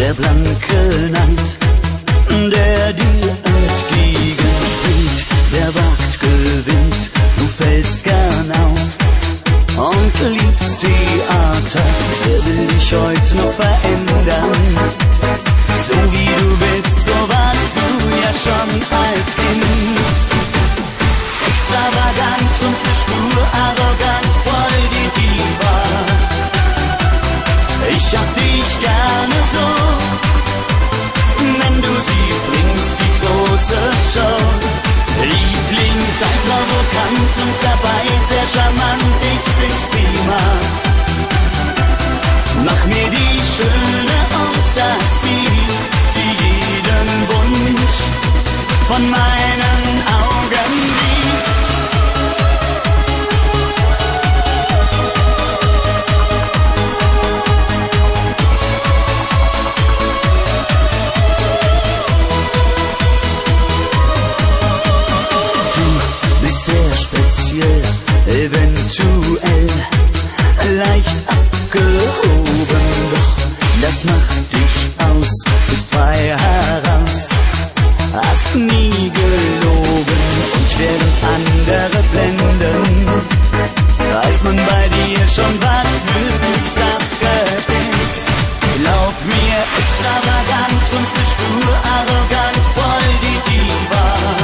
der blanke Neid, der dir entgegenspringt, der wagt, gewinnt, du fällst gern auf und liebst Theater. Wer will dich heute noch verändern? So wie du bist, so warst du ja schon als Kind. Extravaganz und eine Spur arrogant, voll die Diva. Ich hab dich gerne so, wenn du sie bringst, die große Show. Liebling, sei provokant und dabei sehr charmant, ich find's prima. Mach mir die Schöne und das Biest, die jeden Wunsch von meinen Augen liest. Du bist sehr speziell, eventuell leicht abgehoben, doch das macht dich aus, bist frei heraus, hast nie gelogen und während andere blenden, weiß man bei dir schon, was wirklich Sache ist. Glaub mir, Extravaganz und eine Spur arrogant, voll die Diva.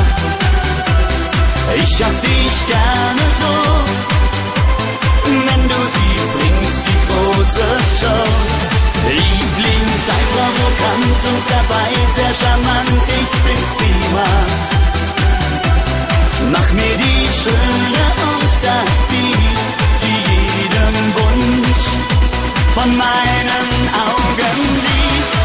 Ich hab dich gerne so, wenn du sie bringst, die große Show. Liebling, sei provokant und dabei sehr charmant, ich find's prima. Mach mir die Schöne und das Biest, die jeden Wunsch von meinen Augen liest.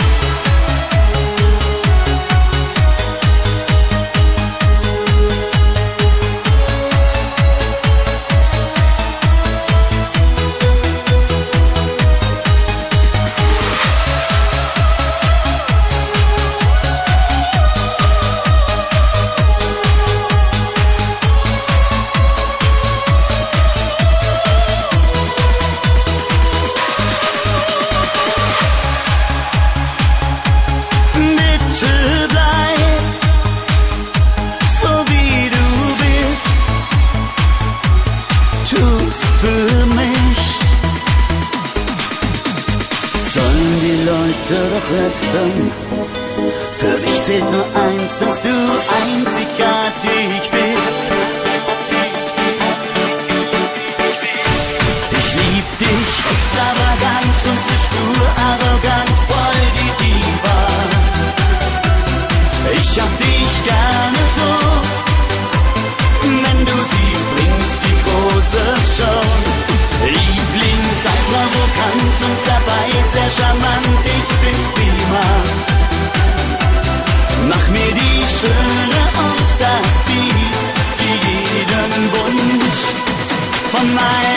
Doch lästern. Für mich zählt nur eins, dass du einzigartig bist. Ich lieb dich, Extravaganz und eine Spur arrogant, voll die Diva. Ich hab dich gerne so, wenn du sie bringst, die große Show. Liebling, sei provokant und dabei sehr charmant, ich find's prima. Mach mir die Schöne und das Biest, die jeden Wunsch von meinem